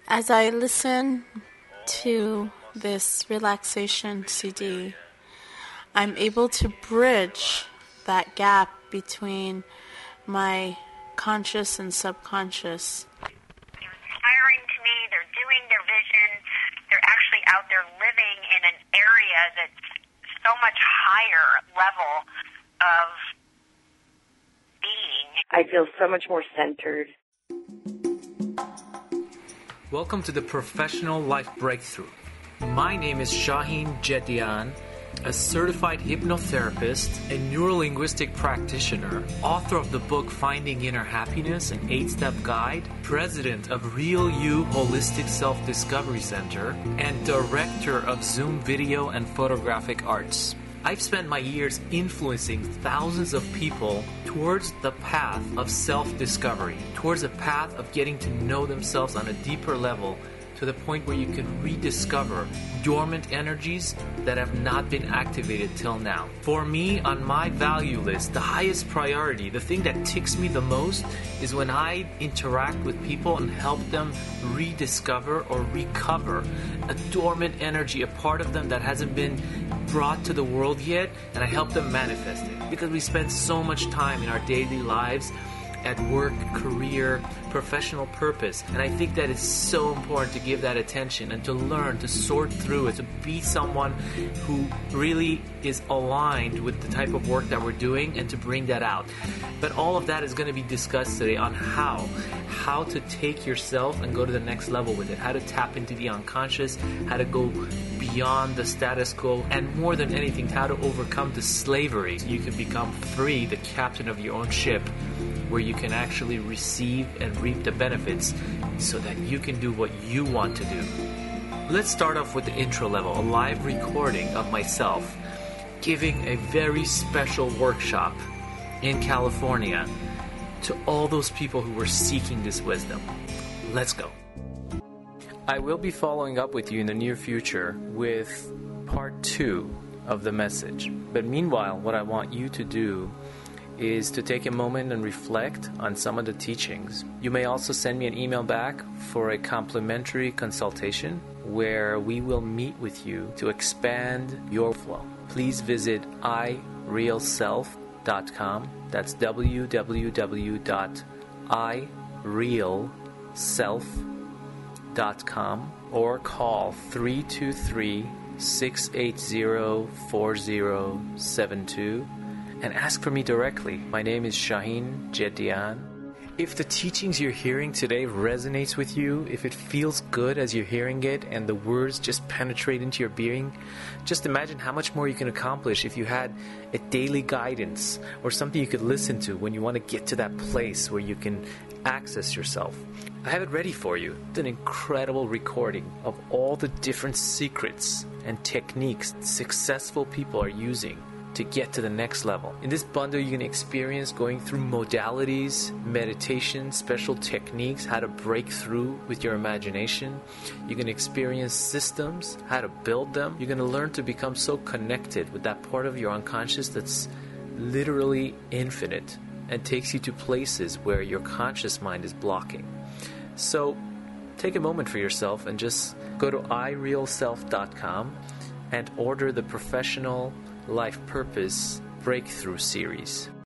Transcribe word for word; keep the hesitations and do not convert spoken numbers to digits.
As I listen to this relaxation C D, I'm able to bridge that gap between my conscious and subconscious. They're inspiring to me. They're doing their vision. They're actually out there living in an area that's so much higher level of being. I feel so much more centered. Welcome to the Professional Life Breakthrough. My name is Shaheen Jedian, a certified hypnotherapist, a neurolinguistic practitioner, author of the book Finding Inner Happiness, an eight-step guide, president of Real You Holistic Self-Discovery Center, and director of Zoom Video and Photographic Arts. I've spent my years influencing thousands of people towards the path of self-discovery, towards a path of getting to know themselves on a deeper level, to the point where you can rediscover dormant energies that have not been activated till now. For me, on my value list, the highest priority, the thing that ticks me the most, is when I interact with people and help them rediscover or recover a dormant energy, a part of them that hasn't been brought to the world yet, and I help them manifest it. Because we spend so much time in our daily lives at work, career, professional purpose. And I think that it's so important to give that attention and to learn, to sort through it, to be someone who really is aligned with the type of work that we're doing and to bring that out. But all of that is going to be discussed today on how. How to take yourself and go to the next level with it. How to tap into the unconscious, how to go beyond the status quo, and more than anything, how to overcome the slavery so you can become free, the captain of your own ship, where you can actually receive and reap the benefits so that you can do what you want to do. Let's start off with the intro level, a live recording of myself giving a very special workshop in California to all those people who were seeking this wisdom. Let's go. I will be following up with you in the near future with part two of the message. But meanwhile, what I want you to do is to take a moment and reflect on some of the teachings. You may also send me an email back for a complimentary consultation where we will meet with you to expand your flow. Please visit i real self dot com. That's w w w dot i real self dot com or call three two three, six eight zero, four zero seven two and ask for me directly. My name is Shaheen Jedian. If the teachings you're hearing today resonates with you, if it feels good as you're hearing it and the words just penetrate into your being, just imagine how much more you can accomplish if you had a daily guidance or something you could listen to when you want to get to that place where you can access yourself. I have it ready for you. It's an incredible recording of all the different secrets and techniques successful people are using to get to the next level. In this bundle, you can experience going through modalities, meditation, special techniques, how to break through with your imagination. You can experience systems, how to build them. You're going to learn to become so connected with that part of your unconscious that's literally infinite and takes you to places where your conscious mind is blocking. So take a moment for yourself and just go to i real self dot com and order the Professional Life Purpose Breakthrough Series.